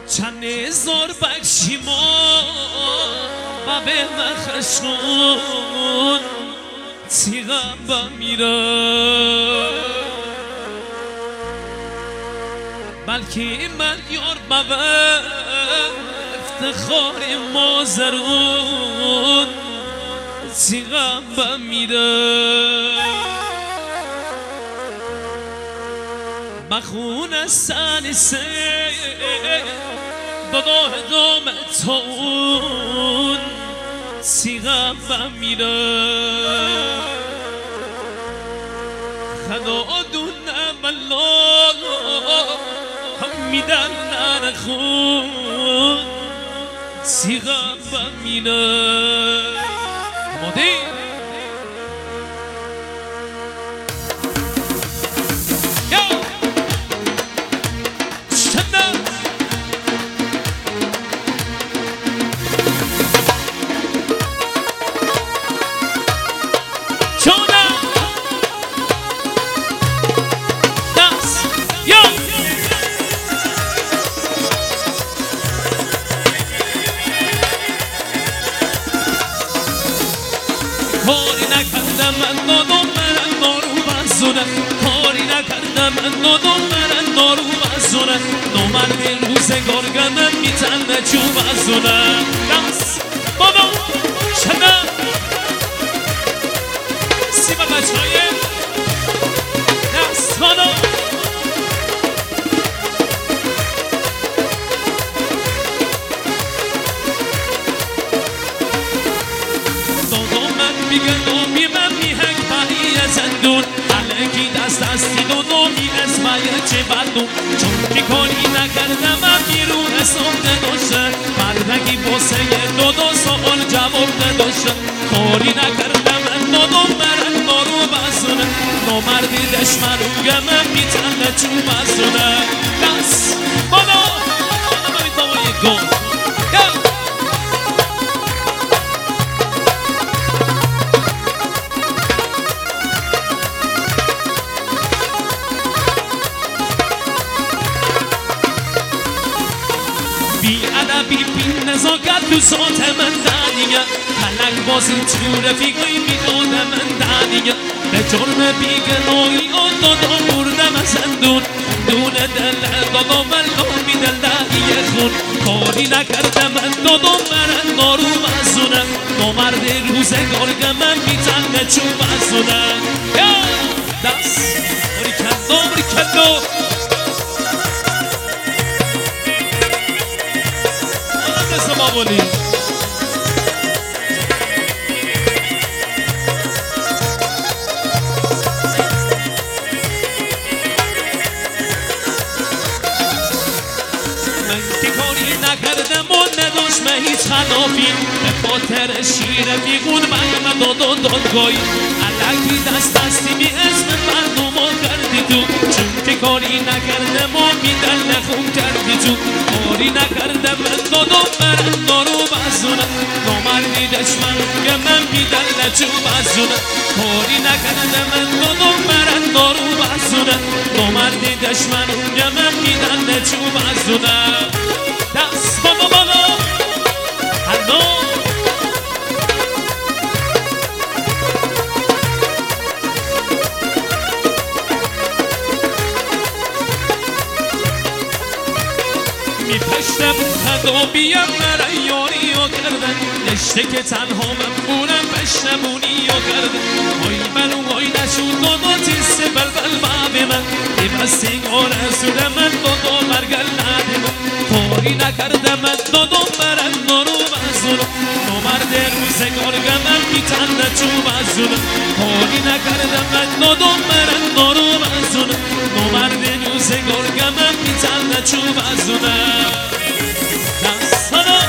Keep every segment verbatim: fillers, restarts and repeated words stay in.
چند هزار بکشیما و به مخشون تیغم بمیرم بلکه من یار بابا افتخار مازرون تیغم بمیرم بخون سن سه بابا دامتون تیغم بمیرم خدا دونم الله هم میدن نرخون تیغم بمیرم مادی کاری نکردم من دادم برن دارو بزونه کاری نکردم من دادم برن دارو بزونه نامرد روزگار گمم میتنه چوب بزونه دست بابا شدم سیما بچه های دست بابا میگه نامی من میهنگ بایی زندون علکی دست دستی دو نامی از باید چه بردون چون که کاری نکردم من بیرون حساب نداشته مردگی باسه دو دو سوال جواب نداشته کاری نکردم من دادم برن دارو بزونه نامردی دشمنون گمم میتنه چون بزونه دست بالا بالا برید بابای گل بی عدبی بی نزاکت تو ذات من دنیه ملک بازی تو رفیقی میداده من دنیه به جرم بیگناهی آن دادا بردم از زندون دون دل دادا بلا می دل دهیه خون کاری نکردم من دادا برن دارو بزونه نامرد روزگار گمم میتنه چون بزونه دست باری کندو باری کندو مامونی من که کاری نکردم و نداشت من هیچ خلافی به خاطر شیر بیگون من داد و دادگاهی علکی دست دستی بی اسم مردم ها کردی تو چون که کاری نکردم و میدن نخون کردی تو کاری نکردم من دادم برن دارو بزونه نامردی دشمن که من میدن نچو بزونه کاری نکردم من دادم برن دارو بزونه نامردی دشمن که من میدن نچو بزونه دست بابا بالا هلو میپشتم خدا بیم برای یاری ها کردن نشته که تنها من بونم پشتمونی ها کردن وای من و وای نشون دادا تیسته بلبل بابی من ای بس سیگار ازوده من دادا برگل نده من کاری نکردم من دادا برن دارو بزونه نامرد روزگار گمم میتنه چون بزونه کاری نکردم من دادا برن دارو بزونه نامرد روزگار گمم میتنه چون بزونه دستانا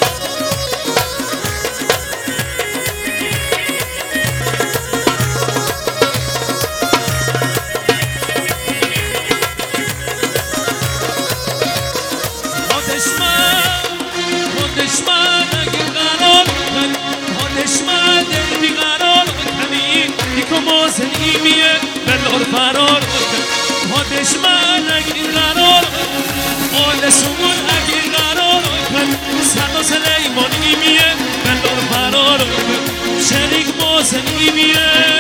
خودش من خودش من اگه قرار کنی خودش من دل بیقرار کنی دیکو موزن ایمیه بلار فرار کنی خودش من اگه قرار کنی آل سمون اگه قرار حسینی بیه